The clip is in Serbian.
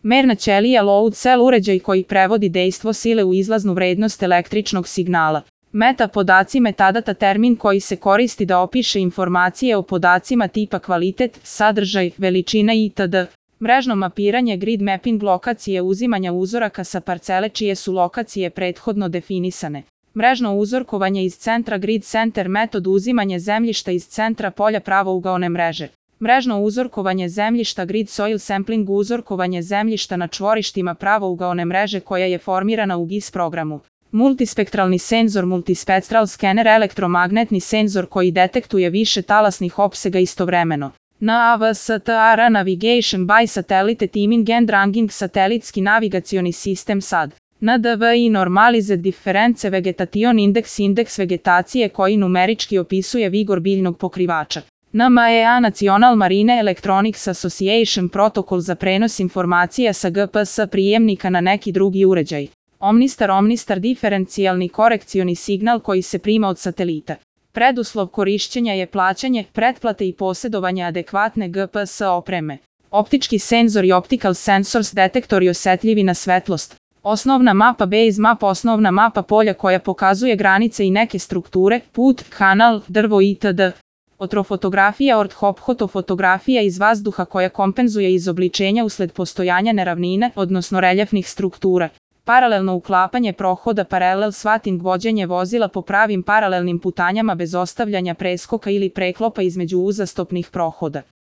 Merna ćelija load cell uređaj koji prevodi dejstvo sile u izlaznu vrednost električnog signala. Meta podaci metadata termin koji se koristi da opiše informacije o podacima tipa kvalitet, sadržaj, veličina itd. Mrežno mapiranje grid mapping lokacije uzimanja uzoraka sa parcele čije su lokacije prethodno definisane. Mrežno uzorkovanje iz centra grid center metod uzimanje zemljišta iz centra polja pravougaone mreže. Mrežno uzorkovanje zemljišta grid soil sampling uzorkovanje zemljišta na čvorištima pravougaone mreže koja je formirana u GIS programu. Multispektralni senzor multispectral skener elektromagnetni senzor koji detektuje više talasnih opsega istovremeno. NAVSTR Navigation by Satellite Timing and Ranging satelitski navigacioni sistem SAD. NDVI Normalized Difference Vegetation Index indeks vegetacije koji numerički opisuje vigor biljnog pokrivača. NMEA National Marine Electronics Association protokol za prenos informacija sa GPS prijemnika na neki drugi uređaj. Omnistar diferencijalni korekcioni signal koji se prima od satelita. Preduslov korišćenja je plaćanje, pretplate i posjedovanje adekvatne GPS opreme. Optički senzori optical sensors detektori osjetljivi na svetlost. Osnovna mapa base map osnovna mapa polja koja pokazuje granice i neke strukture, put, kanal, drvo itd. Ortofotografija orthopfotofotografija iz vazduha koja kompenzuje izobličenja usled postojanja neravnine, odnosno reljefnih struktura. Paralelno uklapanje prohoda paralel swapping vođenje vozila po pravim paralelnim putanjama bez ostavljanja preskoka ili preklopa između uzastopnih prohoda.